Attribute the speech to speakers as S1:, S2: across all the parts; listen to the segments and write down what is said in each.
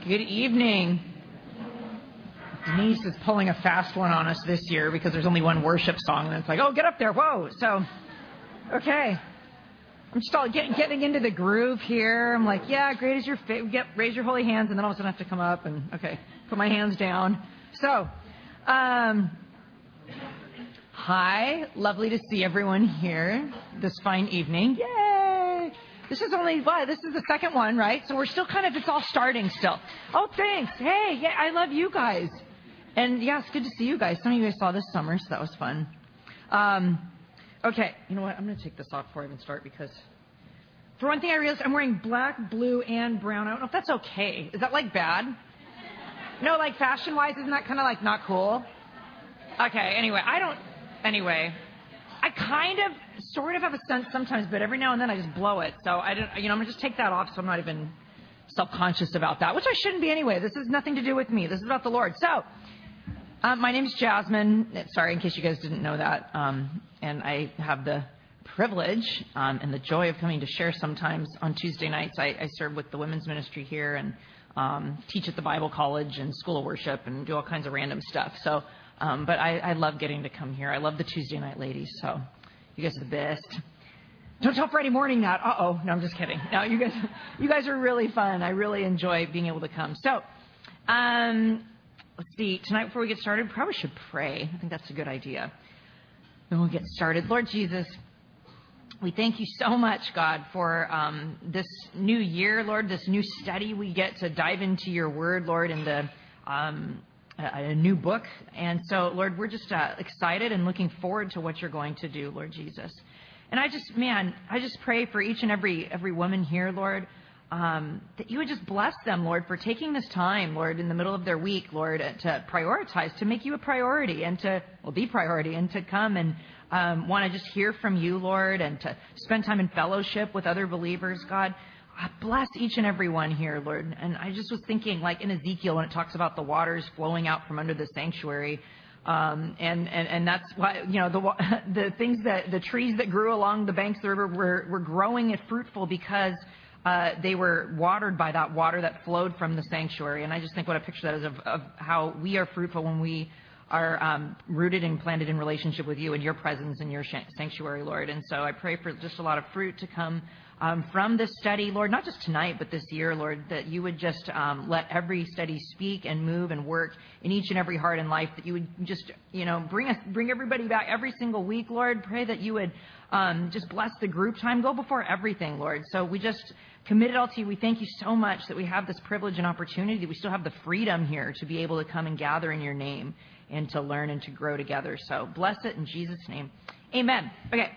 S1: Good evening. Denise is pulling a fast one on us this year because there's only one worship song, and it's like, oh, get up there, whoa. So, okay. I'm just all getting into the groove here. I'm like, yeah, great is your faith. Raise your holy hands, and then all of a sudden I have to come up and, okay, put my hands down. So, hi. Lovely to see everyone here this fine evening. Yay! This is the second one, right? So we're still it's all starting still. Oh, thanks. Hey, yeah, I love you guys. And yeah, it's good to see you guys. Some of you guys saw this summer, so that was fun. Okay, you know what? I'm going to take this off before I even start because for one thing I realized I'm wearing black, blue, and brown. I don't know if that's okay. Is that bad? No, fashion-wise, isn't that kind of not cool? Okay, anyway, I kind of, sort of have a sense sometimes, but every now and then I just blow it. So I'm going to just take that off so I'm not even self-conscious about that, which I shouldn't be anyway. This has nothing to do with me. This is about the Lord. So, my name's Jasmine. Sorry, in case you guys didn't know that. And I have the privilege and the joy of coming to share sometimes on Tuesday nights. I serve with the women's ministry here and teach at the Bible college and school of worship and do all kinds of random stuff. So, but I love getting to come here. I love the Tuesday night ladies. So you guys are the best. Don't tell Friday morning that. Uh-oh. No, I'm just kidding. No, you guys are really fun. I really enjoy being able to come. So, let's see. Tonight, before we get started, we probably should pray. I think that's a good idea. Then we'll get started. Lord Jesus, we thank you so much, God, for this new year, Lord, this new study. We get to dive into your word, Lord, in a new book. And so, Lord, we're just excited and looking forward to what you're going to do, Lord Jesus. And I just pray for each and every woman here, Lord, that you would just bless them, Lord, for taking this time, Lord, in the middle of their week, Lord, to prioritize, to make you a priority and be priority and to come and want to just hear from you, Lord, and to spend time in fellowship with other believers, God. Bless each and every one here, Lord. And I just was thinking, in Ezekiel, when it talks about the waters flowing out from under the sanctuary, and that's why, the things the trees that grew along the banks of the river were growing and fruitful because they were watered by that water that flowed from the sanctuary. And I just think what a picture that is of how we are fruitful when we are rooted and planted in relationship with you and your presence in your sanctuary, Lord. And so I pray for just a lot of fruit to come from this study, Lord, not just tonight, but this year, Lord, that you would just let every study speak and move and work in each and every heart and life, that you would just, bring everybody back every single week, Lord. Pray that you would just bless the group time, go before everything, Lord. So we just commit it all to you. We thank you so much that we have this privilege and opportunity, that we still have the freedom here to be able to come and gather in your name and to learn and to grow together. So bless it in Jesus' name. Amen. Okay.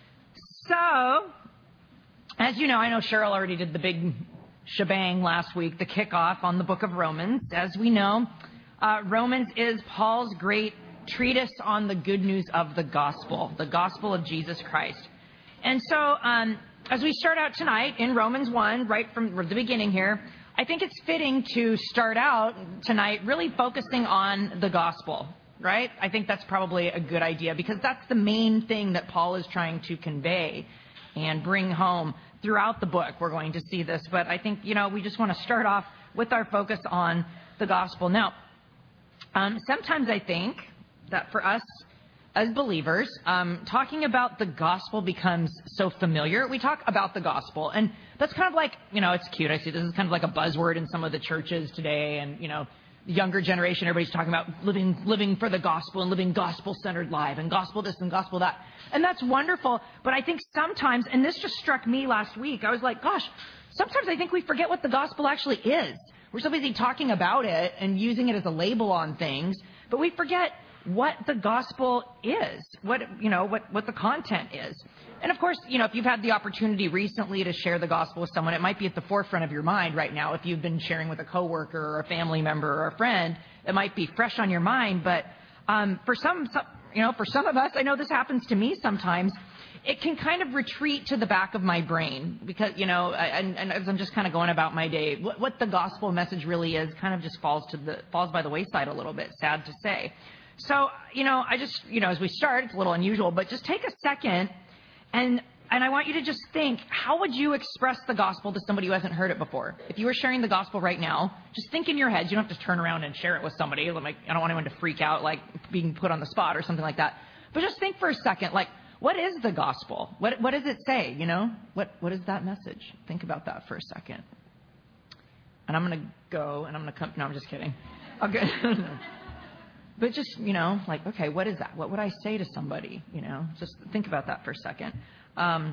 S1: So, as you know, I know Cheryl already did the big shebang last week, the kickoff on the book of Romans. As we know, Romans is Paul's great treatise on the good news of the gospel of Jesus Christ. And so, as we start out tonight in Romans 1, right from the beginning here, I think it's fitting to start out tonight really focusing on the gospel, right? I think that's probably a good idea because that's the main thing that Paul is trying to convey and bring home throughout the book. We're going to see this, but I think, we just want to start off with our focus on the gospel. Now, sometimes I think that for us as believers, talking about the gospel becomes so familiar. We talk about the gospel, and that's kind of it's cute. I see this is kind of like a buzzword in some of the churches today, and, the younger generation, everybody's talking about living for the gospel and living gospel-centered life and gospel this and gospel that. And that's wonderful, but I think sometimes, and this just struck me last week, I was like, gosh, sometimes I think we forget what the gospel actually is. We're so busy talking about it and using it as a label on things, but we forget what the gospel is, what the content is. And of course, if you've had the opportunity recently to share the gospel with someone, it might be at the forefront of your mind right now. If you've been sharing with a coworker or a family member or a friend, it might be fresh on your mind. But for some of us, I know this happens to me sometimes, it can kind of retreat to the back of my brain because, and as I'm just kind of going about my day, what the gospel message really is kind of just falls by the wayside a little bit, sad to say. So, I just, as we start, it's a little unusual, but just take a second and And I want you to just think, how would you express the gospel to somebody who hasn't heard it before? If you were sharing the gospel right now, just think in your head. You don't have to turn around and share it with somebody. Like, I don't want anyone to freak out, like being put on the spot or something like that. But just think for a second, like, what is the gospel? What does it say, you know? What is that message? Think about that for a second. And I'm going to go, and I'm going to come. No, I'm just kidding. Okay. But just, you know, like, okay, what is that? What would I say to somebody, you know? Just think about that for a second. I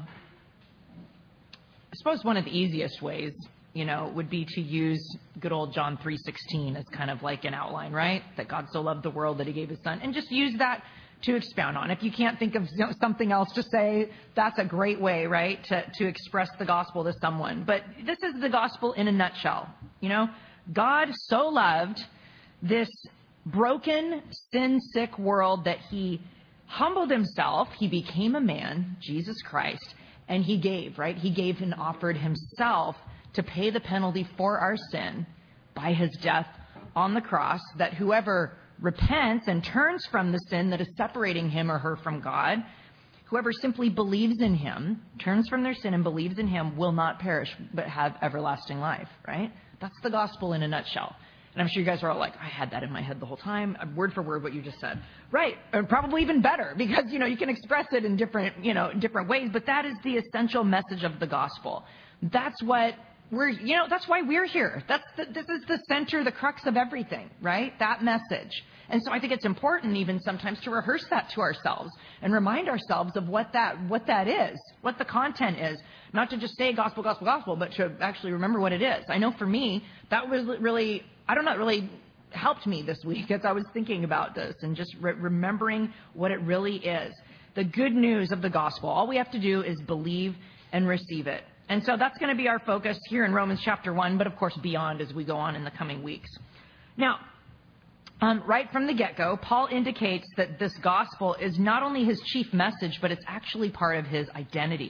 S1: suppose one of the easiest ways, you know, would be to use good old John 3:16 as kind of like an outline, right? That God so loved the world that he gave his son. And just use that to expound on. If you can't think of something else to say, that's a great way, right, to express the gospel to someone. But this is the gospel in a nutshell, you know? God so loved this broken, sin-sick world that he humbled himself. He became a man, Jesus Christ, and he gave, right? He gave and offered himself to pay the penalty for our sin by his death on the cross, that whoever repents and turns from the sin that is separating him or her from God, whoever simply believes in him, turns from their sin and believes in him, will not perish but have everlasting life, right? That's the gospel in a nutshell. And I'm sure you guys are all like, I had that in my head the whole time, word for word what you just said. Right, and probably even better, because, you know, you can express it in different ways, but that is the essential message of the gospel. That's what that's why we're here. This is the center, the crux of everything, right? That message. And so I think it's important even sometimes to rehearse that to ourselves and remind ourselves of what that is, what the content is. Not to just say gospel, gospel, gospel, but to actually remember what it is. I know for me, that was really, really helped me this week as I was thinking about this and just remembering what it really is. The good news of the gospel. All we have to do is believe and receive it. And so that's going to be our focus here in Romans chapter 1, but of course beyond as we go on in the coming weeks. Now, right from the get-go, Paul indicates that this gospel is not only his chief message, but it's actually part of his identity.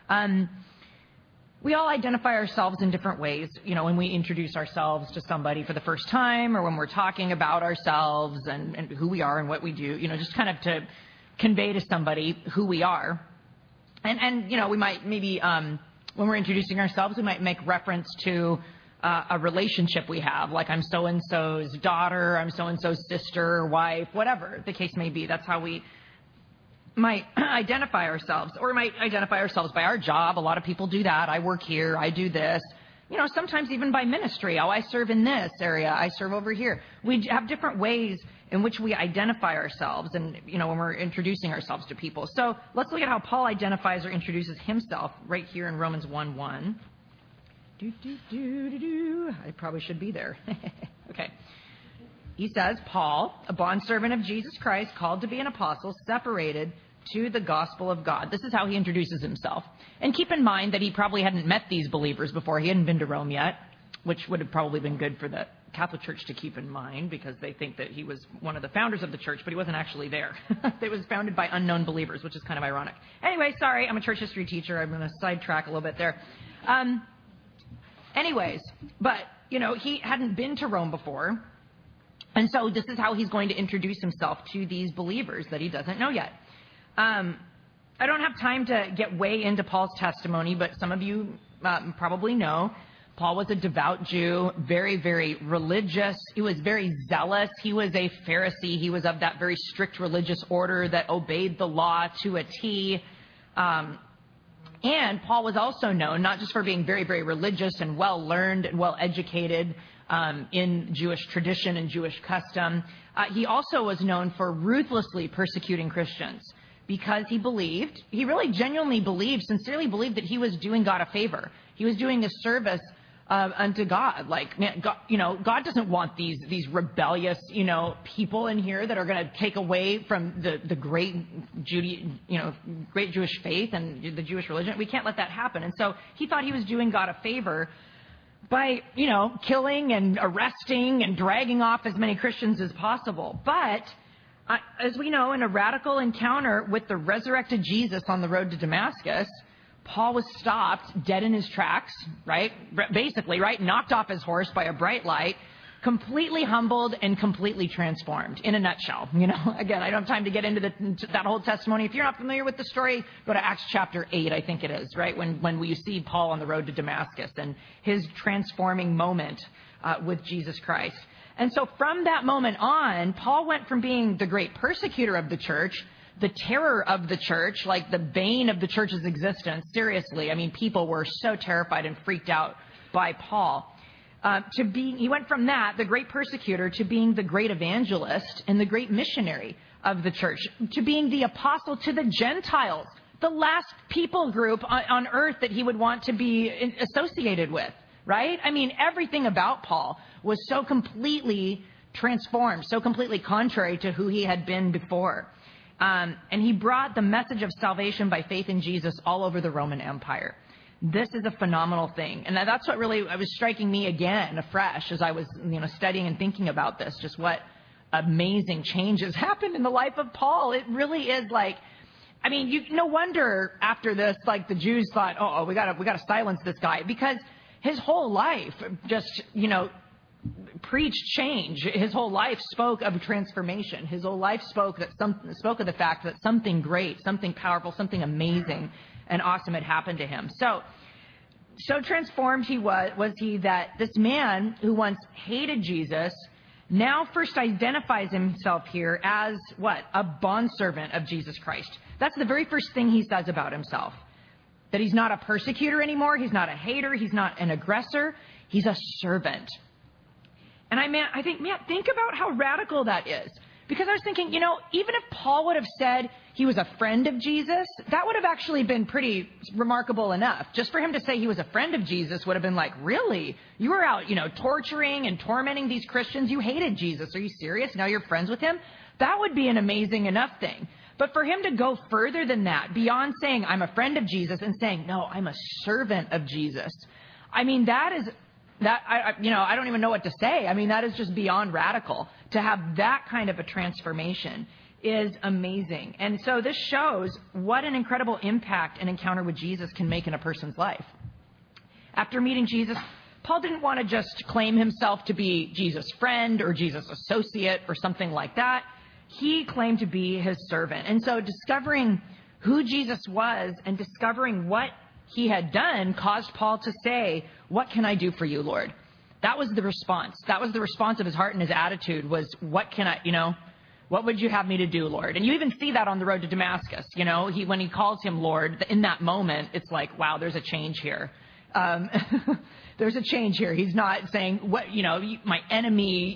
S1: We all identify ourselves in different ways, you know, when we introduce ourselves to somebody for the first time or when we're talking about ourselves and who we are and what we do, you know, just kind of to convey to somebody who we are. And you know, we might maybe, when we're introducing ourselves, we might make reference to a relationship we have, like I'm so-and-so's daughter, I'm so-and-so's sister, wife, whatever the case may be. That's how we might identify ourselves, or we might identify ourselves by our job. A lot of people do that. I work here. I do this. You know, sometimes even by ministry. Oh, I serve in this area. I serve over here. We have different ways in which we identify ourselves and, you know, when we're introducing ourselves to people. So let's look at how Paul identifies or introduces himself right here in Romans 1:1. I probably should be there. Okay. He says, Paul, a bondservant of Jesus Christ, called to be an apostle, separated to the gospel of God. This is how he introduces himself. And keep in mind that he probably hadn't met these believers before. He hadn't been to Rome yet, which would have probably been good for the Catholic Church to keep in mind, because they think that he was one of the founders of the church, but he wasn't actually there. It was founded by unknown believers, which is kind of ironic. Anyway, sorry, I'm a church history teacher. I'm going to sidetrack a little bit there. But, you know, he hadn't been to Rome before. And so this is how he's going to introduce himself to these believers that he doesn't know yet. I don't have time to get way into Paul's testimony, but some of you probably know Paul was a devout Jew, very, very religious. He was very zealous. He was a Pharisee. He was of that very strict religious order that obeyed the law to a T. And Paul was also known not just for being very, very religious and well-learned and well-educated in Jewish tradition and Jewish custom. He also was known for ruthlessly persecuting Christians because he really genuinely believed, sincerely believed that he was doing God a favor. He was doing a service unto God. Like, God, you know, God doesn't want these rebellious, you know, people in here that are going to take away from the great great Jewish faith and the Jewish religion. We can't let that happen. And so he thought he was doing God a favor by, you know, killing and arresting and dragging off as many Christians as possible. But as we know, in a radical encounter with the resurrected Jesus on the road to Damascus, Paul was stopped dead in his tracks, right? Basically, right? Knocked off his horse by a bright light, completely humbled and completely transformed in a nutshell. Again, I don't have time to get into that whole testimony. If you're not familiar with the story, go to Acts chapter 8, I think it is, right? When we see Paul on the road to Damascus and his transforming moment with Jesus Christ. And so from that moment on, Paul went from being the great persecutor of the church, the terror of the church, like the bane of the church's existence. Seriously, I mean, people were so terrified and freaked out by Paul. He went from that, the great persecutor, to being the great evangelist and the great missionary of the church, to being the apostle to the Gentiles, the last people group on earth that he would want to be associated with, right? I mean, everything about Paul was so completely transformed, so completely contrary to who he had been before. And he brought the message of salvation by faith in Jesus all over the Roman Empire. This is a phenomenal thing. And that's what really was striking me again afresh as I was, studying and thinking about this, just what amazing changes happened in the life of Paul. It really is no wonder after this, the Jews thought, we gotta silence this guy, because his whole life just, preached change. His whole life spoke of transformation. His whole life spoke of the fact that something great, something powerful, something amazing and awesome had happened to him. So transformed was he that this man who once hated Jesus now first identifies himself here as what? A bondservant of Jesus Christ. That's the very first thing he says about himself. That he's not a persecutor anymore. He's not a hater. He's not an aggressor. He's a servant. And I think, think about how radical that is. Because I was thinking, even if Paul would have said he was a friend of Jesus, that would have actually been pretty remarkable enough. Just for him to say he was a friend of Jesus would have been like, really? You were out, torturing and tormenting these Christians. You hated Jesus. Are you serious? Now you're friends with him? That would be an amazing enough thing. But for him to go further than that, beyond saying I'm a friend of Jesus and saying, no, I'm a servant of Jesus. I mean, I don't even know what to say. I mean, that is just beyond radical. To have that kind of a transformation is amazing. And so this shows what an incredible impact an encounter with Jesus can make in a person's life. After meeting Jesus, Paul didn't want to just claim himself to be Jesus' friend or Jesus' associate or something like that. He claimed to be his servant. And so discovering who Jesus was and discovering what he had done caused Paul to say, what can I do for you, Lord? That was the response. That was the response of his heart and his attitude was, what would you have me to do, Lord? And you even see that on the road to Damascus. When he calls him Lord, in that moment, it's like, wow, there's a change here. There's a change here. He's not saying, my enemy,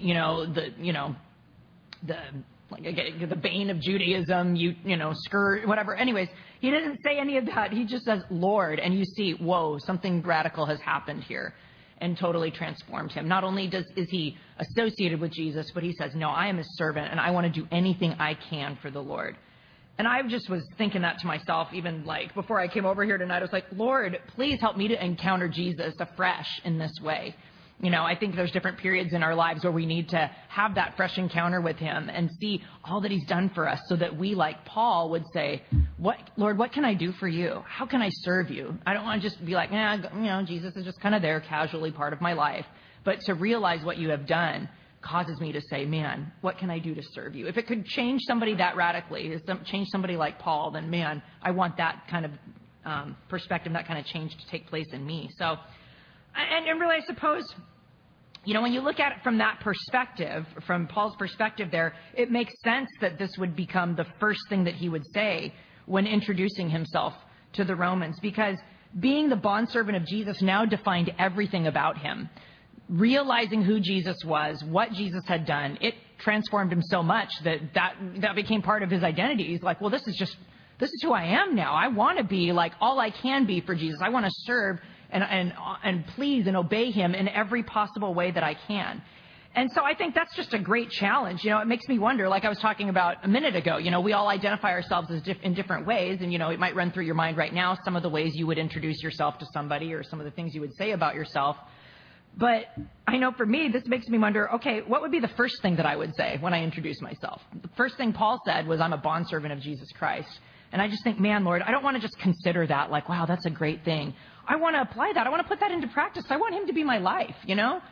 S1: the bane of Judaism, scourge, whatever. Anyways, he doesn't say any of that. He just says, Lord. And you see, whoa, something radical has happened here and totally transformed him. Not only is he associated with Jesus, but he says, no, I am his servant and I want to do anything I can for the Lord. And I just was thinking that to myself, even before I came over here tonight, I was like, Lord, please help me to encounter Jesus afresh in this way. I think there's different periods in our lives where we need to have that fresh encounter with him and see all that he's done for us so that we, like Paul, would say, Lord, what can I do for you? How can I serve you? I don't want to just be like, Jesus is just kind of there, casually part of my life. But to realize what you have done causes me to say, man, what can I do to serve you? If it could change somebody that radically, change somebody like Paul, then, man, I want that kind of perspective, that kind of change to take place in me. So, and really, I suppose, when you look at it from that perspective, from Paul's perspective there, it makes sense that this would become the first thing that he would say when introducing himself to the Romans, because being the bondservant of Jesus now defined everything about him. Realizing who Jesus was, what Jesus had done, it transformed him so much that became part of his identity. He's like, well, this is who I am now. I want to be like all I can be for Jesus. I want to serve and please and obey him in every possible way that I can. And so I think that's just a great challenge. It makes me wonder, like I was talking about a minute ago, we all identify ourselves as in different ways. And, it might run through your mind right now some of the ways you would introduce yourself to somebody or some of the things you would say about yourself. But I know for me, this makes me wonder, okay, what would be the first thing that I would say when I introduce myself? The first thing Paul said was, I'm a bondservant of Jesus Christ. And I just think, man, Lord, I don't want to just consider that like, wow, that's a great thing. I want to apply that. I want to put that into practice. I want him to be my life,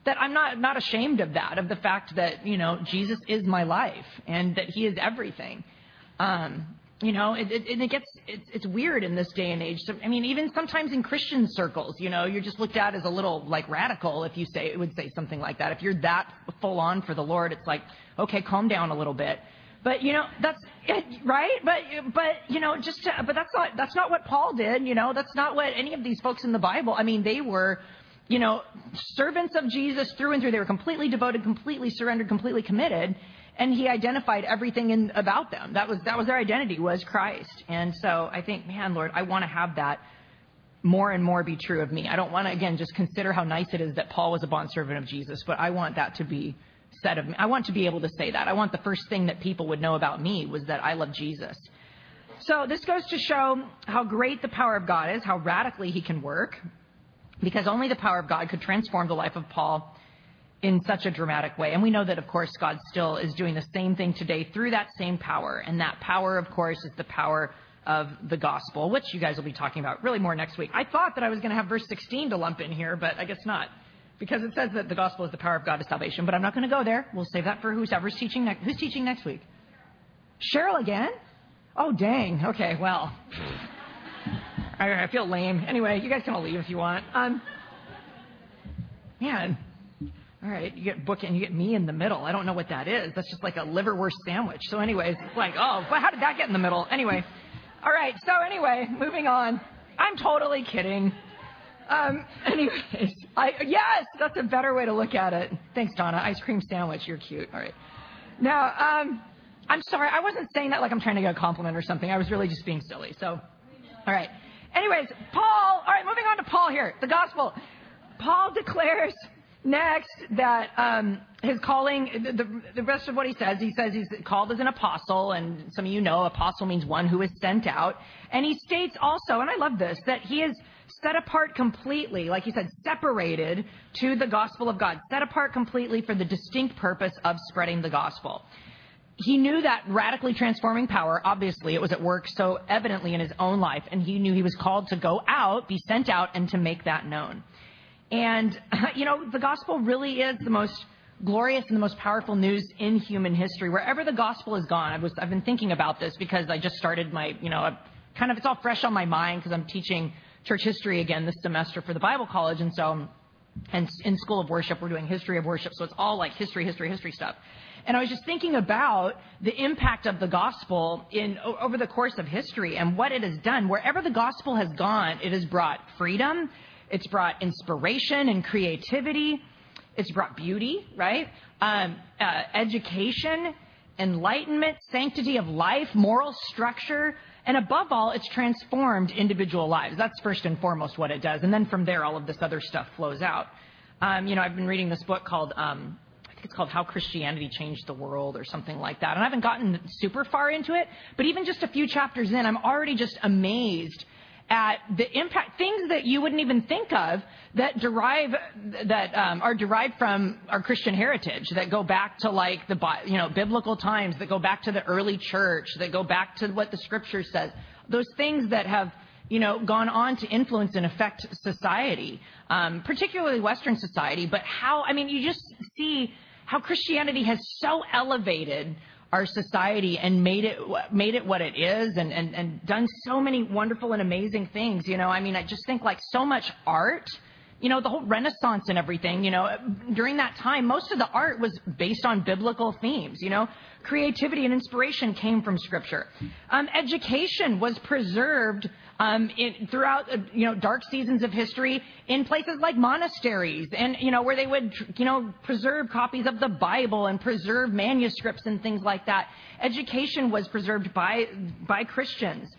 S1: that I'm not ashamed of that, of the fact that, Jesus is my life and that he is everything. It's weird in this day and age. So, even sometimes in Christian circles, you're just looked at as a little radical if you would say something like that. If you're that full on for the Lord, it's like, okay, calm down a little bit. But, that's right. But that's not what Paul did. That's not what any of these folks in the Bible. They were, servants of Jesus through and through. They were completely devoted, completely surrendered, completely committed. And he identified everything about them. That was their identity, was Christ. And so I think, man, Lord, I want to have that more and more be true of me. I don't want to, again, just consider how nice it is that Paul was a bondservant of Jesus, but I want that to be said of me. I want to be able to say that. I want the first thing that people would know about me was that I love Jesus. So this goes to show how great the power of God is, how radically he can work, because only the power of God could transform the life of Paul in such a dramatic way. And we know that, of course, God still is doing the same thing today through that same power. And that power, of course, is the power of the gospel, which you guys will be talking about really more next week. I thought that I was going to have verse 16 to lump in here, but I guess not, because it says that the gospel is the power of God to salvation. But I'm not going to go there. We'll save that for whoever's teaching next. Who's teaching next week? Cheryl again? Oh, dang. Okay, well, I feel lame. Anyway, you guys can all leave if you want. Man. All right, you get book and you get me in the middle. I don't know what that is. That's just like a liverwurst sandwich. So anyways, it's like, oh, but how did that get in the middle? Anyway. All right, so anyway, moving on. I'm totally kidding. Yes, that's a better way to look at it. Thanks, Donna. Ice cream sandwich. You're cute. All right. Now, I'm sorry. I wasn't saying that like I'm trying to get a compliment or something. I was really just being silly. So, all right. Anyways, Paul. All right, moving on to Paul here. The gospel. Paul declares next that his calling, the rest of what he says he's called as an apostle, and some of you know apostle means one who is sent out. And he states also, and I love this, that he is set apart completely, like he said, separated to the gospel of God, set apart completely for the distinct purpose of spreading the gospel. He knew that radically transforming power, obviously, it was at work so evidently in his own life, and he knew he was called to go out, be sent out, and to make that known. And, the gospel really is the most glorious and the most powerful news in human history. Wherever the gospel has gone, I've been thinking about this because I just started my, it's all fresh on my mind because I'm teaching church history again this semester for the Bible college. And so, and in School of Worship, we're doing history of worship. So it's all like history stuff. And I was just thinking about the impact of the gospel over the course of history and what it has done. Wherever the gospel has gone, it has brought freedom. It's brought inspiration and creativity. It's brought beauty, right? Education, enlightenment, sanctity of life, moral structure. And above all, it's transformed individual lives. That's first and foremost what it does. And then from there, all of this other stuff flows out. I've been reading this book called, I think it's called How Christianity Changed the World or something like that. And I haven't gotten super far into it, but even just a few chapters in, I'm already just amazed at the impact, things that you wouldn't even think of that are derived from our Christian heritage, that go back to like biblical times, that go back to the early church, that go back to what the scripture says. Those things that have, gone on to influence and affect society, particularly Western society. But you just see how Christianity has so elevated our society and made it what it is and done so many wonderful and amazing things. I just think like so much art, the whole Renaissance and everything, during that time, most of the art was based on biblical themes, creativity and inspiration came from scripture. Education was preserved throughout, dark seasons of history in places like monasteries and, where they would, preserve copies of the Bible and preserve manuscripts and things like that. Education was preserved by Christians.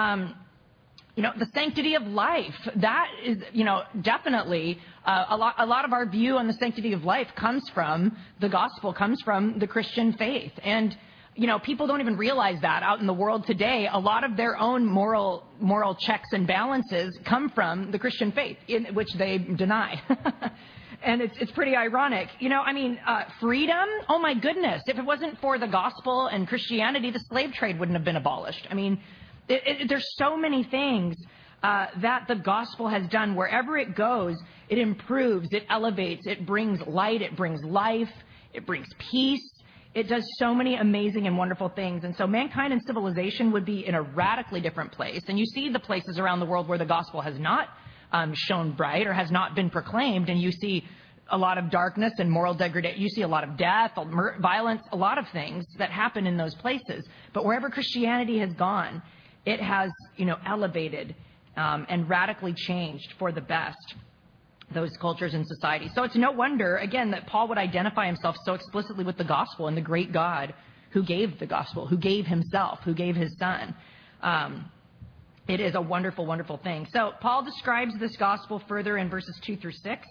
S1: The sanctity of life, that is, definitely a lot of our view on the sanctity of life comes from the gospel, comes from the Christian faith. And, people don't even realize that out in the world today. A lot of their own moral checks and balances come from the Christian faith, in which they deny. And it's pretty ironic. Freedom, oh my goodness. If it wasn't for the gospel and Christianity, the slave trade wouldn't have been abolished. There's so many things that the gospel has done. Wherever it goes, it improves, it elevates, it brings light, it brings life, it brings peace. It does so many amazing and wonderful things. And so mankind and civilization would be in a radically different place. And you see the places around the world where the gospel has not shone bright or has not been proclaimed. And you see a lot of darkness and moral degradation. You see a lot of death, violence, a lot of things that happen in those places. But wherever Christianity has gone, it has, elevated and radically changed for the best those cultures and societies. So it's no wonder, again, that Paul would identify himself so explicitly with the gospel and the great God who gave the gospel, who gave himself, who gave his son. It is a wonderful, wonderful thing. So Paul describes this gospel further in verses 2 through 6.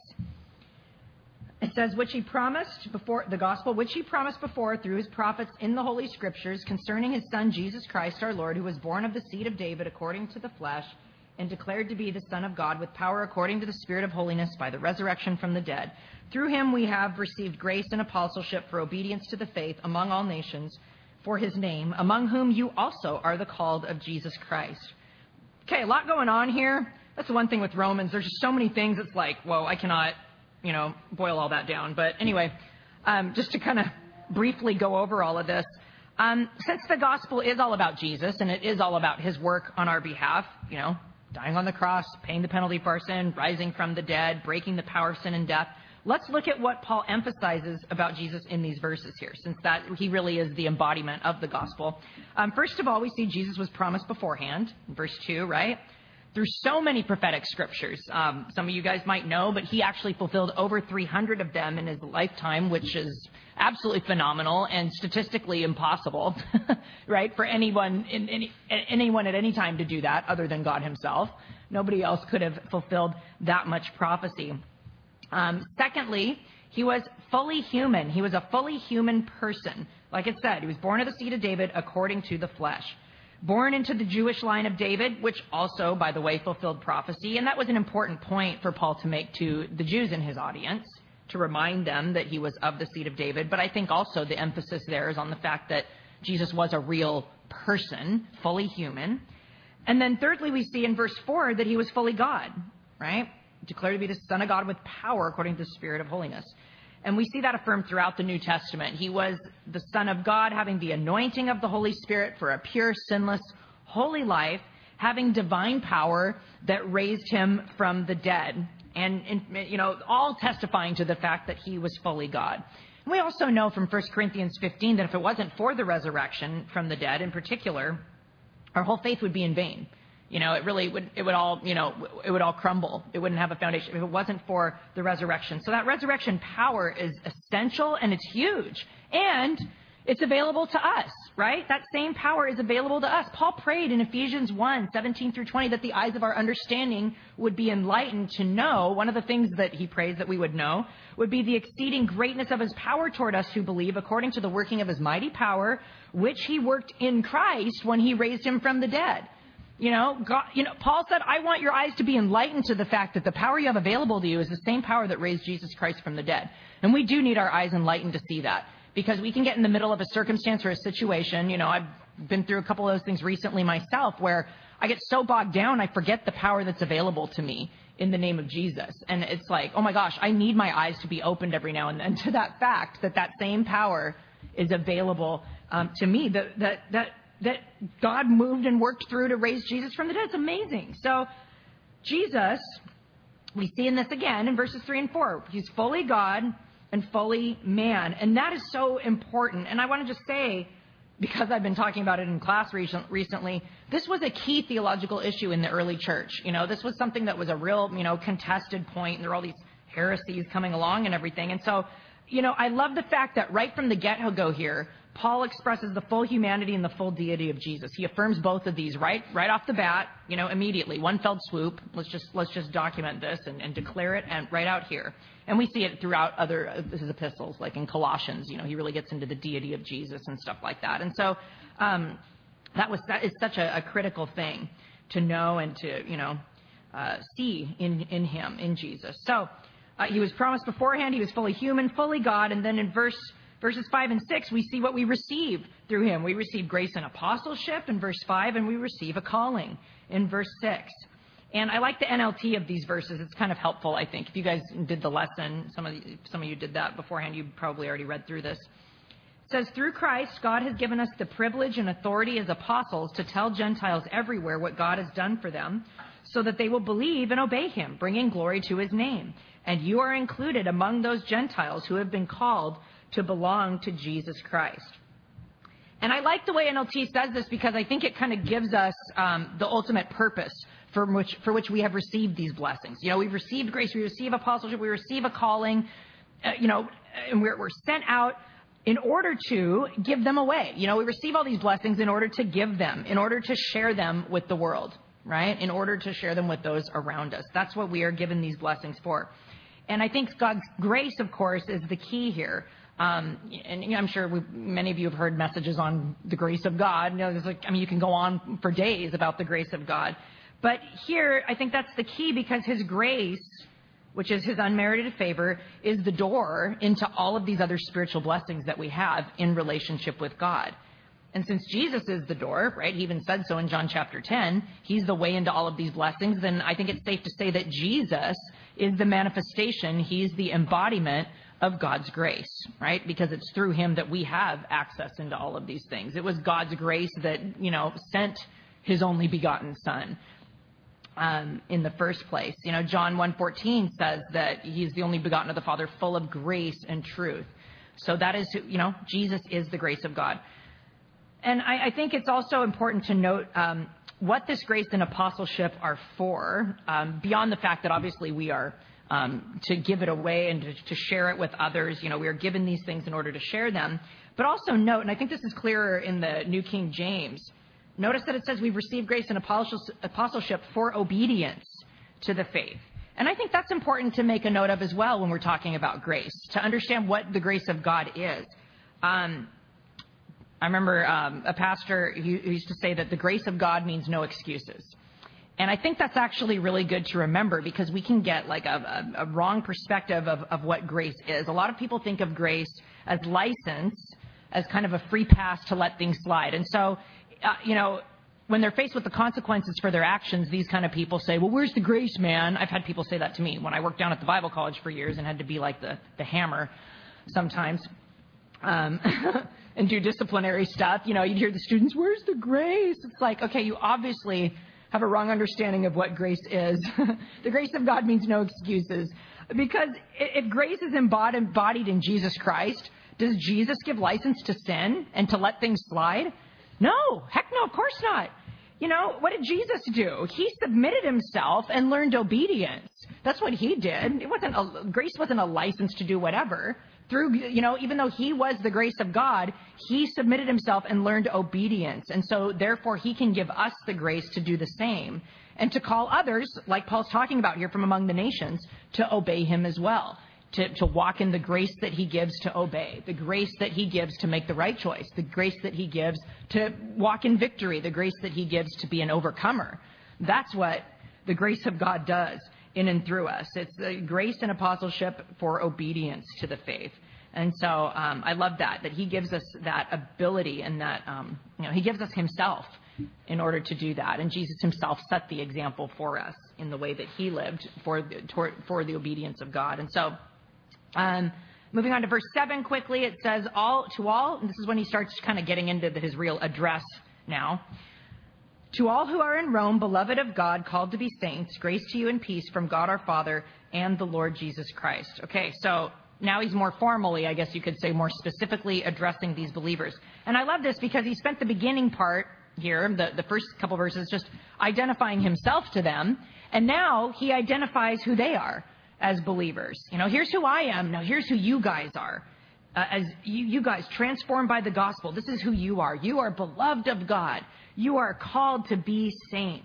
S1: It says, which he promised before through his prophets in the Holy Scriptures concerning his son, Jesus Christ, our Lord, who was born of the seed of David according to the flesh, and declared to be the Son of God with power according to the Spirit of holiness by the resurrection from the dead. Through him we have received grace and apostleship for obedience to the faith among all nations for his name, among whom you also are the called of Jesus Christ. Okay, a lot going on here. That's the one thing with Romans. There's just so many things. It's like, whoa, I cannot, boil all that down. But anyway, just to kind of briefly go over all of this. Since the gospel is all about Jesus and it is all about his work on our behalf, dying on the cross, paying the penalty for our sin, rising from the dead, breaking the power of sin and death. Let's look at what Paul emphasizes about Jesus in these verses here, since that he really is the embodiment of the gospel. First of all, we see Jesus was promised beforehand, in verse 2, right? Through so many prophetic scriptures. Some of you guys might know, but he actually fulfilled over 300 of them in his lifetime, which is absolutely phenomenal and statistically impossible, right? For anyone at any time to do that other than God himself. Nobody else could have fulfilled that much prophecy. Secondly, he was fully human. He was a fully human person. Like it said, he was born of the seed of David according to the flesh. Born into the Jewish line of David, which also, by the way, fulfilled prophecy. And that was an important point for Paul to make to the Jews in his audience, to remind them that he was of the seed of David. But I think also the emphasis there is on the fact that Jesus was a real person, fully human. And then thirdly, we see in verse 4 that he was fully God, right? Declared to be the Son of God with power according to the Spirit of holiness. And we see that affirmed throughout the New Testament. He was the Son of God, having the anointing of the Holy Spirit for a pure, sinless, holy life, having divine power that raised him from the dead. And all testifying to the fact that he was fully God. And we also know from 1 Corinthians 15 that if it wasn't for the resurrection from the dead in particular, our whole faith would be in vain. It would all crumble. It wouldn't have a foundation if it wasn't for the resurrection. So that resurrection power is essential and it's huge. And it's available to us, right? That same power is available to us. Paul prayed in Ephesians 1, 17 through 20, that the eyes of our understanding would be enlightened to know. One of the things that he prays that we would know would be the exceeding greatness of his power toward us who believe, according to the working of his mighty power, which he worked in Christ when he raised him from the dead. Paul said, I want your eyes to be enlightened to the fact that the power you have available to you is the same power that raised Jesus Christ from the dead. And we do need our eyes enlightened to see that, because we can get in the middle of a circumstance or a situation. I've been through a couple of those things recently myself where I get so bogged down, I forget the power that's available to me in the name of Jesus. And it's like, oh my gosh, I need my eyes to be opened every now and then to that fact that same power is available to me, that God moved and worked through to raise Jesus from the dead. It's amazing. So Jesus, we see in this again in verses 3 and 4. He's fully God and fully man. And that is so important. And I want to just say, because I've been talking about it in class recently, this was a key theological issue in the early church. This was something that was a real, contested point. And there were all these heresies coming along and everything. And so, I love the fact that right from the get-go here, Paul expresses the full humanity and the full deity of Jesus. He affirms both of these right off the bat, immediately. One fell swoop. Let's just document this and declare it and right out here. And we see it throughout his epistles, like in Colossians. He really gets into the deity of Jesus and stuff like that. And so that is such a critical thing to know and to see in him, in Jesus. So he was promised beforehand. He was fully human, fully God. And then in verses 5 and 6, we see what we receive through him. We receive grace and apostleship in verse 5, and we receive a calling in verse 6. And I like the NLT of these verses. It's kind of helpful, I think. If you guys did the lesson, some of you did that beforehand, you probably already read through this. It says, through Christ, God has given us the privilege and authority as apostles to tell Gentiles everywhere what God has done for them, so that they will believe and obey him, bringing glory to his name. And you are included among those Gentiles who have been called to belong to Jesus Christ. And I like the way NLT says this because I think it kind of gives us the ultimate purpose for which we have received these blessings. You know, we've received grace, we receive apostleship, we receive a calling, and we're sent out in order to give them away. You know, we receive all these blessings in order to give them, in order to share them with the world, right? In order to share them with those around us. That's what we are given these blessings for. And I think God's grace, of course, is the key here. And I'm sure many of you have heard messages on the grace of God. You know, you can go on for days about the grace of God. But here, I think that's the key because his grace, which is his unmerited favor, is the door into all of these other spiritual blessings that we have in relationship with God. And since Jesus is the door, right, he even said so in John chapter 10, he's the way into all of these blessings, then I think it's safe to say that Jesus is the manifestation, he's the embodiment of God's grace, right? Because it's through him that we have access into all of these things. It was God's grace that, sent his only begotten son in the first place. You know, John 1:14 says that he's the only begotten of the Father, full of grace and truth. So that is, Jesus is the grace of God. And I think it's also important to note what this grace and apostleship are for, beyond the fact that obviously we are to give it away and to share it with others. You know, we are given these things in order to share them. But also note, and I think this is clearer in the New King James, notice that it says we've received grace and apostleship for obedience to the faith. And I think that's important to make a note of as well when we're talking about grace, to understand what the grace of God is. I remember a pastor who used to say that the grace of God means no excuses. And I think that's actually really good to remember because we can get like a wrong perspective of what grace is. A lot of people think of grace as license, as kind of a free pass to let things slide. And so, when they're faced with the consequences for their actions, these kind of people say, well, where's the grace, man? I've had people say that to me when I worked down at the Bible college for years and had to be like the hammer sometimes. And do disciplinary stuff. You'd hear the students, where's the grace? It's like, okay, you obviously have a wrong understanding of what grace is. The grace of God means no excuses. Because if grace is embodied in Jesus Christ, does Jesus give license to sin and to let things slide? No, heck no, of course not. What did Jesus do? He submitted himself and learned obedience. That's what he did. Grace wasn't a license to do whatever. Even though he was the grace of God, he submitted himself and learned obedience. And so therefore he can give us the grace to do the same and to call others, like Paul's talking about here from among the nations, to obey him as well. To walk in the grace that he gives to obey, the grace that he gives to make the right choice, the grace that he gives to walk in victory, the grace that he gives to be an overcomer. That's what the grace of God does in and through us. It's the grace and apostleship for obedience to the faith. And so I love that he gives us that ability and that, he gives us himself in order to do that. And Jesus himself set the example for us in the way that he lived for the obedience of God. And so, moving on to verse 7 quickly, it says, all, and this is when he starts kind of getting into his real address now. To all who are in Rome, beloved of God, called to be saints, grace to you and peace from God our Father and the Lord Jesus Christ. Okay, so now he's more formally, I guess you could say, more specifically addressing these believers. And I love this because he spent the beginning part here, the first couple verses, just identifying himself to them. And now he identifies who they are as believers. Here's who I am. Now here's who you guys are. As you guys transformed by the gospel, this is who you are. You are beloved of God. You are called to be saints.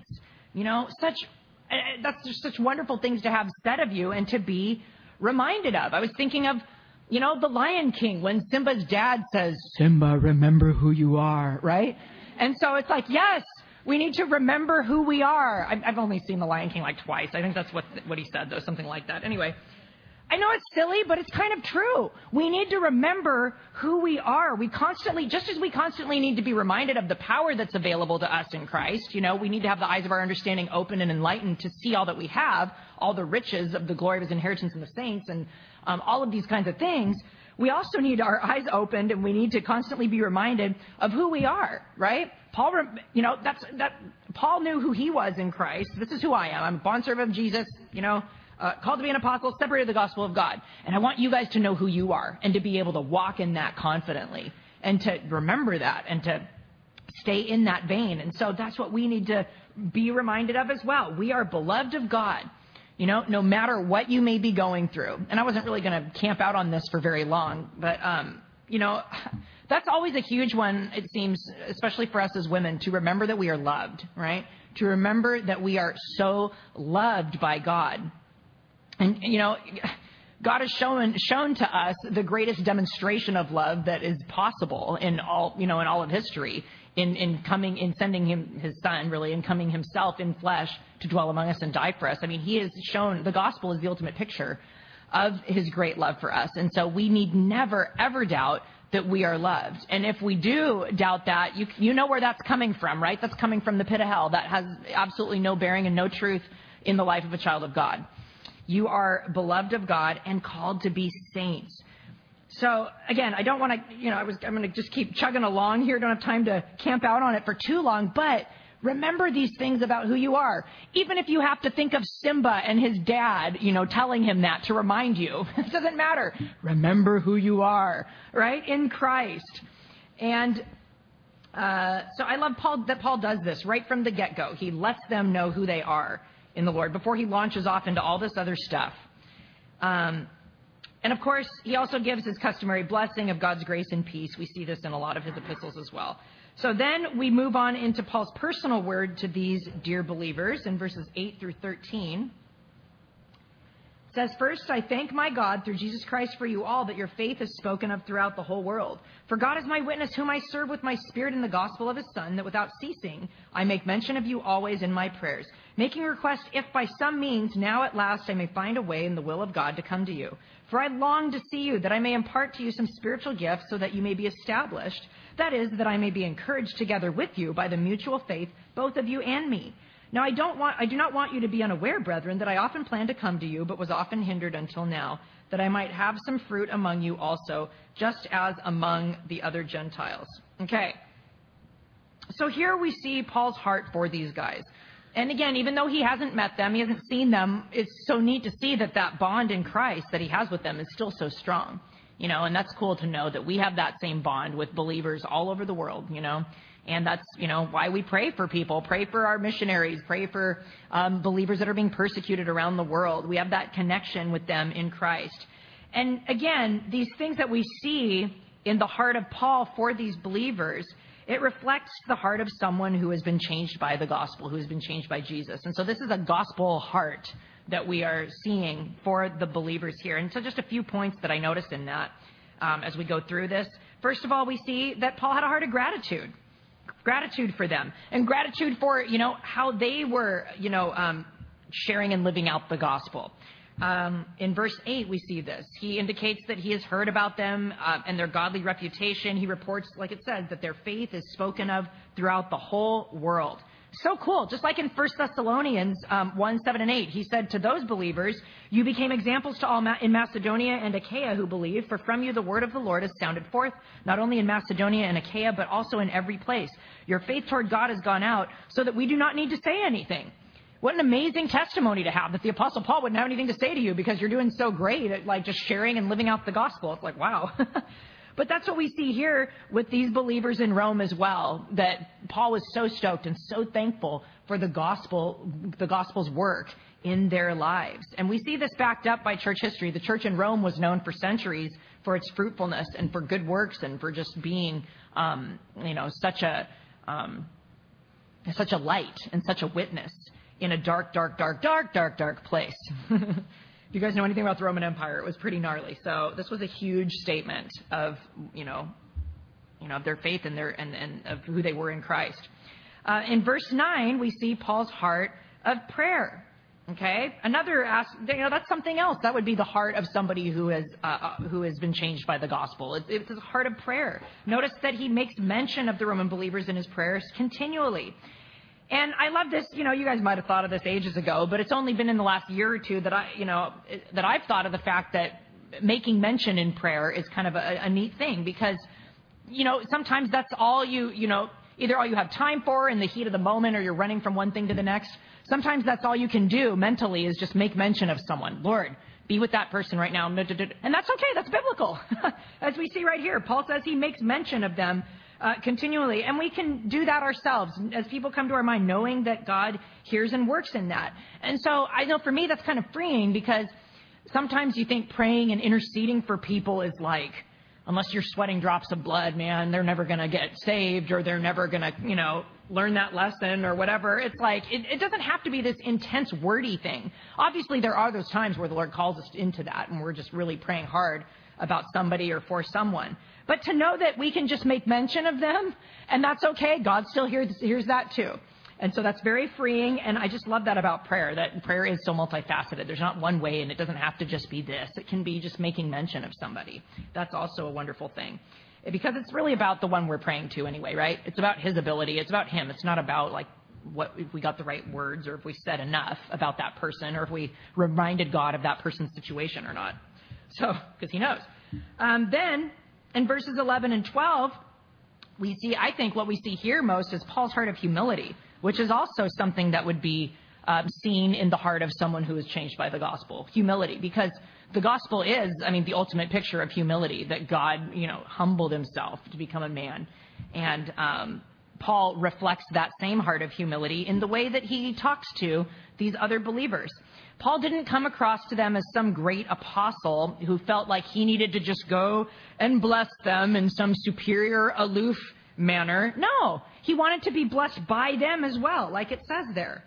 S1: That's just such wonderful things to have said of you and to be reminded of. I was thinking of, the Lion King when Simba's dad says, Simba, remember who you are, right? And so it's like, yes, we need to remember who we are. I've only seen The Lion King like twice. I think that's what he said, though, something like that. Anyway, I know it's silly, but it's kind of true. We need to remember who we are. Just as we constantly need to be reminded of the power that's available to us in Christ, we need to have the eyes of our understanding open and enlightened to see all that we have, all the riches of the glory of his inheritance in the saints, and all of these kinds of things. We also need our eyes opened, and we need to constantly be reminded of who we are, right? Paul knew who he was in Christ. This is who I am. I'm a bondservant of Jesus, called to be an apostle, separated the gospel of God. And I want you guys to know who you are and to be able to walk in that confidently and to remember that and to stay in that vein. And so that's what we need to be reminded of as well. We are beloved of God, no matter what you may be going through. And I wasn't really going to camp out on this for very long, but, that's always a huge one, it seems, especially for us as women, to remember that we are loved, right? To remember that we are so loved by God. And, God has shown to us the greatest demonstration of love that is possible in all of history, in sending his son, really, and coming himself in flesh to dwell among us and die for us. I mean, he has shown, the gospel is the ultimate picture of his great love for us. And so we need never, ever doubt that we are loved. And if we do doubt that, you know where that's coming from, right? That's coming from the pit of hell. That has absolutely no bearing and no truth in the life of a child of God. You are beloved of God and called to be saints. So again, I don't want to, I'm going to just keep chugging along here. Don't have time to camp out on it for too long, but remember these things about who you are. Even if you have to think of Simba and his dad, telling him that to remind you, it doesn't matter. Remember who you are, right? In Christ. And so I love that Paul does this right from the get-go. He lets them know who they are in the Lord before he launches off into all this other stuff. And of course, he also gives his customary blessing of God's grace and peace. We see this in a lot of his epistles as well. So then we move on into Paul's personal word to these dear believers in verses 8 through 13. It says, "First, I thank my God through Jesus Christ for you all that your faith is spoken of throughout the whole world. For God is my witness, whom I serve with my spirit in the gospel of his Son, that without ceasing I make mention of you always in my prayers, making request if by some means now at last I may find a way in the will of God to come to you. For I long to see you, that I may impart to you some spiritual gifts so that you may be established. That is, that I may be encouraged together with you by the mutual faith, both of you and me. Now I do not want you to be unaware, brethren, that I often planned to come to you, but was often hindered until now, that I might have some fruit among you also, just as among the other Gentiles." Okay. So here we see Paul's heart for these guys. And again, even though he hasn't met them, he hasn't seen them, it's so neat to see that bond in Christ that he has with them is still so strong. And that's cool to know that we have that same bond with believers all over the world, And that's, why we pray for people, pray for our missionaries, pray for believers that are being persecuted around the world. We have that connection with them in Christ. And again, these things that we see in the heart of Paul for these believers, it reflects the heart of someone who has been changed by the gospel, who has been changed by Jesus. And so this is a gospel heart that we are seeing for the believers here. And so just a few points that I noticed in that as we go through this. First of all, we see that Paul had a heart of gratitude for them, and gratitude for, how they were, sharing and living out the gospel. In verse 8, we see this. He indicates that he has heard about them and their godly reputation. He reports, like it says, that their faith is spoken of throughout the whole world. So cool. Just like in 1 Thessalonians 1, 7 and 8, he said to those believers, "You became examples to all in Macedonia and Achaia who believe, for from you the word of the Lord has sounded forth, not only in Macedonia and Achaia, but also in every place. Your faith toward God has gone out so that we do not need to say anything." What an amazing testimony to have, that the Apostle Paul wouldn't have anything to say to you because you're doing so great at just sharing and living out the gospel. It's like, wow. But that's what we see here with these believers in Rome as well, that Paul was so stoked and so thankful for the gospel's work in their lives. And we see this backed up by church history. The church in Rome was known for centuries for its fruitfulness and for good works and for just being, such a light and such a witness in a dark place. If you guys know anything about the Roman Empire, it was pretty gnarly. So this was a huge statement of, of their faith and of who they were in Christ. In verse 9, we see Paul's heart of prayer. Okay. That's something else. That would be the heart of somebody who has been changed by the gospel. It's the heart of prayer. Notice that he makes mention of the Roman believers in his prayers continually. And I love this. You guys might have thought of this ages ago, but it's only been in the last year or two that I've thought of the fact that making mention in prayer is kind of a neat thing, because, sometimes that's all either all you have time for in the heat of the moment, or you're running from one thing to the next. Sometimes that's all you can do mentally is just make mention of someone. Lord, be with that person right now. And that's okay. That's biblical. As we see right here, Paul says he makes mention of them continually. And we can do that ourselves as people come to our mind, knowing that God hears and works in that. And so I know for me that's kind of freeing, because sometimes you think praying and interceding for people is like, unless you're sweating drops of blood, man, they're never going to get saved, or they're never going to, learn that lesson or whatever. It's like, it doesn't have to be this intense, wordy thing. Obviously, there are those times where the Lord calls us into that, and we're just really praying hard about somebody or for someone. But to know that we can just make mention of them, and that's okay. God still hears that too. And so that's very freeing, and I just love that about prayer, that prayer is so multifaceted. There's not one way, and it doesn't have to just be this. It can be just making mention of somebody. That's also a wonderful thing, because it's really about the one we're praying to anyway, right? It's about his ability. It's about him. It's not about if we got the right words, or if we said enough about that person, or if we reminded God of that person's situation or not. So, because he knows. Then in verses 11 and 12, I think what we see here most is Paul's heart of humility, which is also something that would be seen in the heart of someone who is changed by the gospel. Humility, because the gospel is, the ultimate picture of humility, that God, humbled himself to become a man. And Paul reflects that same heart of humility in the way that he talks to these other believers. Paul didn't come across to them as some great apostle who felt like he needed to just go and bless them in some superior, aloof manner. No, he wanted to be blessed by them as well, like it says there.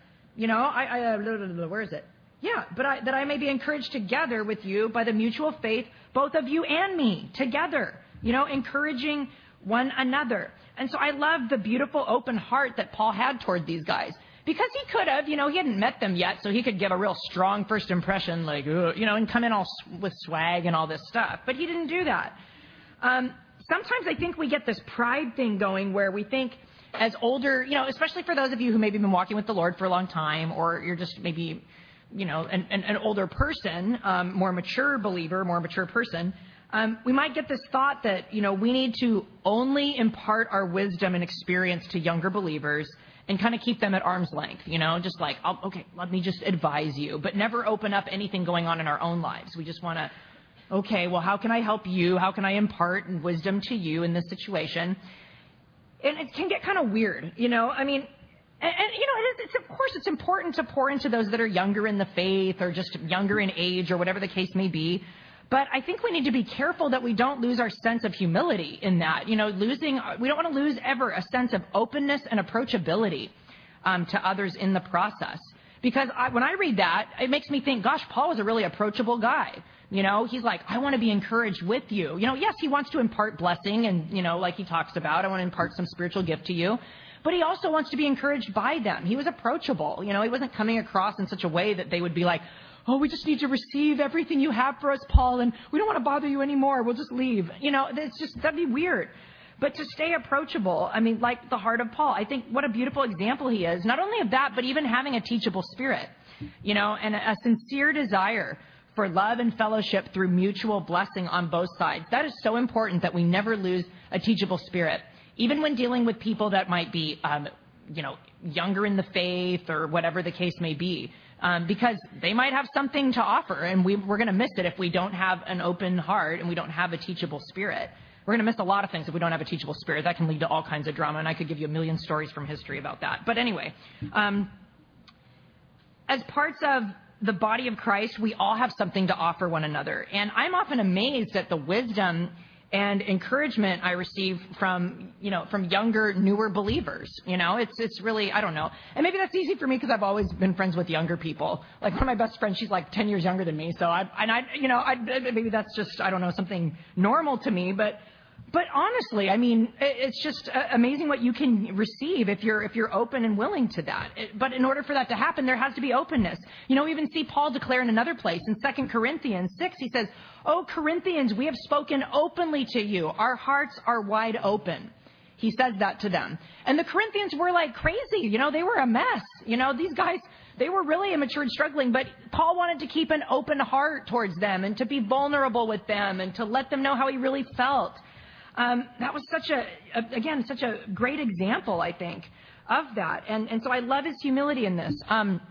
S1: Where is it? Yeah, that I may be encouraged together with you by the mutual faith, both of you and me, together, encouraging one another. And so I love the beautiful open heart that Paul had toward these guys, because he could have, he hadn't met them yet, so he could give a real strong first impression, and come in all with swag and all this stuff. But he didn't do that. Sometimes I think we get this pride thing going where we think as older, especially for those of you who maybe been walking with the Lord for a long time, or you're just maybe, an older person, more mature believer, more mature person, we might get this thought that, we need to only impart our wisdom and experience to younger believers and kind of keep them at arm's length, just like, okay, let me just advise you, but never open up anything going on in our own lives. We just want to, okay, well, how can I help you? How can I impart wisdom to you in this situation? And it can get kind of weird, of course, it's important to pour into those that are younger in the faith, or just younger in age, or whatever the case may be. But I think we need to be careful that we don't lose our sense of humility in that. We don't want to lose ever a sense of openness and approachability to others in the process. Because when I read that, it makes me think, gosh, Paul was a really approachable guy. He's like, I want to be encouraged with you. Yes, he wants to impart blessing, and, like he talks about, I want to impart some spiritual gift to you. But he also wants to be encouraged by them. He was approachable. He wasn't coming across in such a way that they would be like, oh, we just need to receive everything you have for us, Paul, and we don't want to bother you anymore. We'll just leave. That'd be weird. But to stay approachable, like the heart of Paul, I think what a beautiful example he is, not only of that, but even having a teachable spirit, and a sincere desire for love and fellowship through mutual blessing on both sides. That is so important, that we never lose a teachable spirit, even when dealing with people that might be, younger in the faith, or whatever the case may be, because they might have something to offer, and we're going to miss it if we don't have an open heart and we don't have a teachable spirit. We're going to miss a lot of things if we don't have a teachable spirit. That can lead to all kinds of drama, and I could give you a million stories from history about that. But anyway, as parts of the body of Christ, we all have something to offer one another. And I'm often amazed at the wisdom and encouragement I receive from younger, newer believers. It's really, I don't know. And maybe that's easy for me because I've always been friends with younger people. Like one of my best friends, she's like 10 years younger than me. So maybe that's just, I don't know, something normal to me. But
S2: But honestly, I mean, it's just amazing what you can receive if you're open and willing to that. But in order for that to happen, there has to be openness. You know, we even see Paul declare in another place in 2 Corinthians 6, he says, "Oh, Corinthians, we have spoken openly to you. Our hearts are wide open." He says that to them. And the Corinthians were like crazy. You know, they were a mess. You know, these guys, they were really immature and struggling, but Paul wanted to keep an open heart towards them and to be vulnerable with them and to let them know how he really felt. That was such a great example, I think, of that. And so I love his humility in this.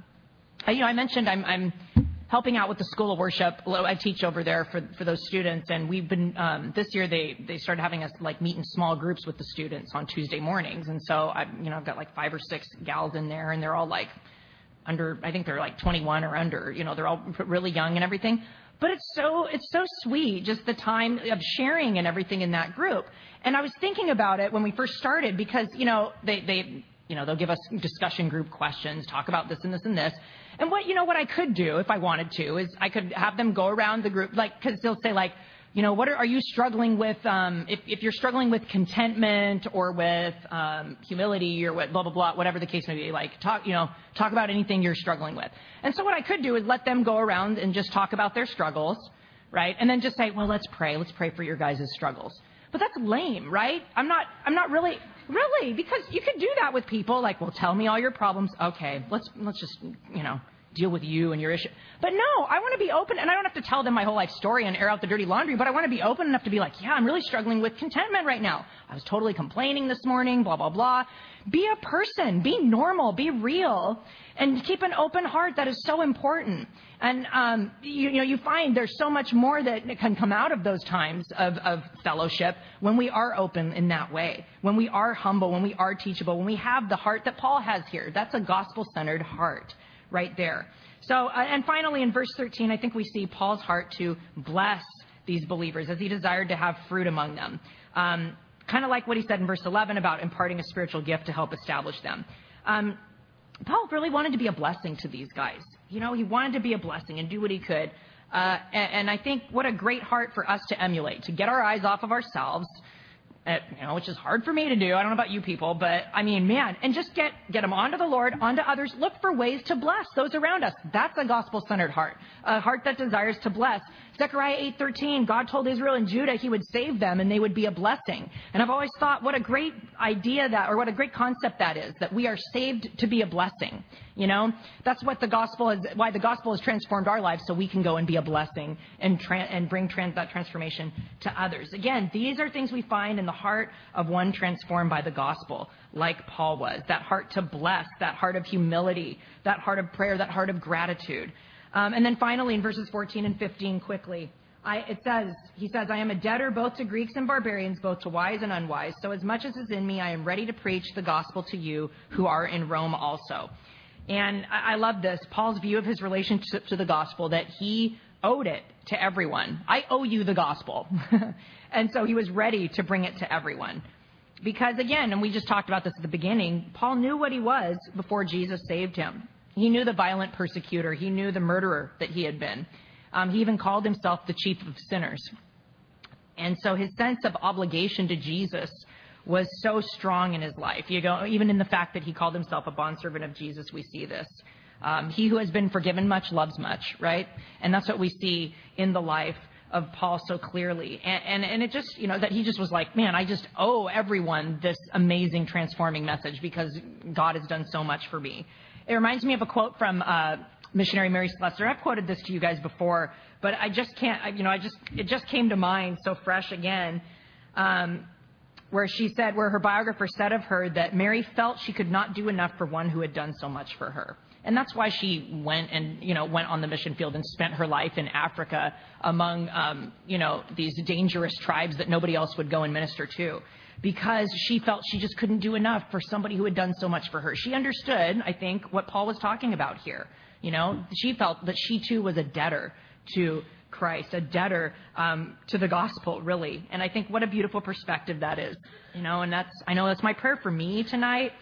S2: I mentioned I'm helping out with the School of Worship. I teach over there for those students, and we've been this year they started having us like meet in small groups with the students on Tuesday mornings, and so I've got like 5 or 6 gals in there, and they're all like under, I think they're like 21 or under, they're all really young and everything. But it's so sweet, just the time of sharing and everything in that group. And I was thinking about it when we first started because, they'll give us discussion group questions, talk about this and this and this. And what I could do if I wanted to is I could have them go around the group, like, because they'll say like, what are you struggling with? If you're struggling with contentment or with humility or with blah, blah, blah, whatever the case may be, like talk about anything you're struggling with. And so what I could do is let them go around and just talk about their struggles, right? And then just say, well, let's pray for your guys' struggles. But that's lame, right? I'm not really, because you could do that with people like, well, tell me all your problems. Okay, let's just, deal with you and your issue. But no, I want to be open, and I don't have to tell them my whole life story and air out the dirty laundry, but I want to be open enough to be like, yeah, I'm really struggling with contentment right now. I was totally complaining this morning, blah, blah, blah. Be a person, be normal, be real, and keep an open heart. That is so important. And, you find there's so much more that can come out of those times of fellowship when we are open in that way, when we are humble, when we are teachable, when we have the heart that Paul has here. That's a gospel-centered heart right there. So, and finally in verse 13, I think we see Paul's heart to bless these believers as he desired to have fruit among them. Kind of like what he said in verse 11 about imparting a spiritual gift to help establish them. Paul really wanted to be a blessing to these guys. He wanted to be a blessing and do what he could. And I think what a great heart for us to emulate, to get our eyes off of ourselves, which is hard for me to do. I don't know about you people, but I mean, man, and just get them onto the Lord, onto others. Look for ways to bless those around us. That's a gospel-centered heart, a heart that desires to bless. Zechariah 8:13, God told Israel and Judah he would save them and they would be a blessing. And I've always thought what a great idea or what a great concept that is, that we are saved to be a blessing. That's what the gospel is, why the gospel has transformed our lives, so we can go and be a blessing and bring that transformation to others. Again, these are things we find in the heart of one transformed by the gospel, like Paul was. That heart to bless, that heart of humility, that heart of prayer, that heart of gratitude. And then finally, in verses 14 and 15, quickly, he says, I am a debtor both to Greeks and barbarians, both to wise and unwise. So as much as is in me, I am ready to preach the gospel to you who are in Rome also. And I love this, Paul's view of his relationship to the gospel, that he owed it to everyone. I owe you the gospel. And so he was ready to bring it to everyone. Because again, and we just talked about this at the beginning, Paul knew what he was before Jesus saved him. He knew the violent persecutor. He knew the murderer that he had been. He even called himself the chief of sinners. And so his sense of obligation to Jesus was so strong in his life. Even in the fact that he called himself a bondservant of Jesus, we see this. He who has been forgiven much loves much, right? And that's what we see in the life of Paul so clearly. And it just, that he just was like, man, I just owe everyone this amazing transforming message because God has done so much for me. It reminds me of a quote from missionary Mary Slessor. I've quoted this to you guys before, but I just can't, it just came to mind so fresh again, where her biographer said of her that Mary felt she could not do enough for one who had done so much for her. And that's why she went on the mission field and spent her life in Africa among, these dangerous tribes that nobody else would go and minister to. Because she felt she just couldn't do enough for somebody who had done so much for her. She understood, I think, what Paul was talking about here. She felt that she too was a debtor to Christ, a debtor to the gospel, really. And I think what a beautiful perspective that is. And I know that's my prayer for me tonight.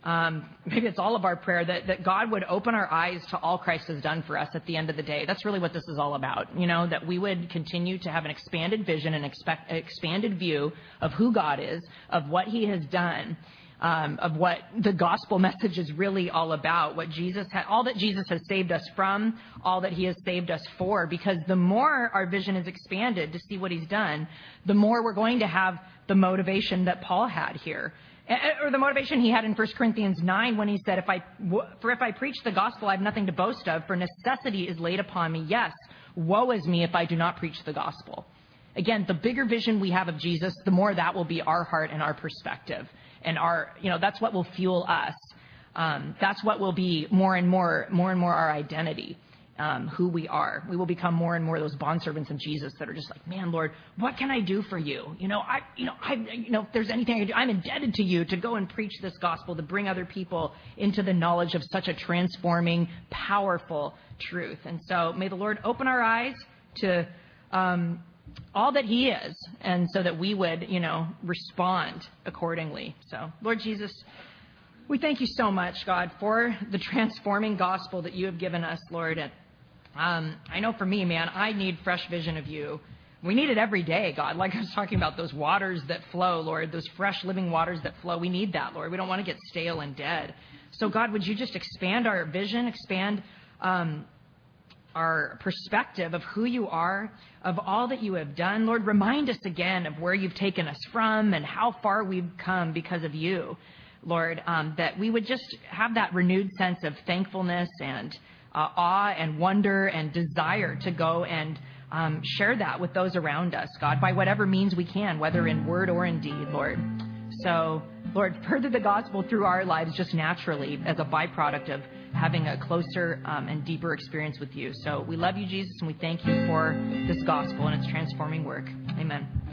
S2: maybe it's all of our prayer, that God would open our eyes to all Christ has done for us at the end of the day. That's really what this is all about, that we would continue to have an expanded vision and expanded view of who God is, of what he has done, of what the gospel message is really all about, all that Jesus has saved us from, all that he has saved us for. Because the more our vision is expanded to see what he's done, the more we're going to have the motivation that Paul had here. Or the motivation he had in 1 Corinthians 9 when he said, if I preach the gospel, I have nothing to boast of, for necessity is laid upon me. Yes, woe is me if I do not preach the gospel. Again, the bigger vision we have of Jesus, the more that will be our heart and our perspective. And that's what will fuel us. That's what will be more and more our identity. Who we are. We will become more and more those bondservants of Jesus that are just like, man, Lord, what can I do for you? If there's anything I can do, I'm indebted to you to go and preach this gospel, to bring other people into the knowledge of such a transforming, powerful truth. And so may the Lord open our eyes to all that he is, and so that we would, respond accordingly. So, Lord Jesus, we thank you so much, God, for the transforming gospel that you have given us, Lord. And I know for me, man, I need fresh vision of you. We need it every day, God. Like I was talking about, those waters that flow, Lord, those fresh living waters that flow. We need that, Lord. We don't want to get stale and dead. So, God, would you just expand our vision, expand our perspective of who you are, of all that you have done. Lord, remind us again of where you've taken us from and how far we've come because of you. Lord, that we would just have that renewed sense of thankfulness and awe and wonder and desire to go and share that with those around us, God, by whatever means we can, whether in word or in deed, Lord. So, Lord, further the gospel through our lives just naturally as a byproduct of having a closer and deeper experience with you. So we love you, Jesus, and we thank you for this gospel and its transforming work. Amen.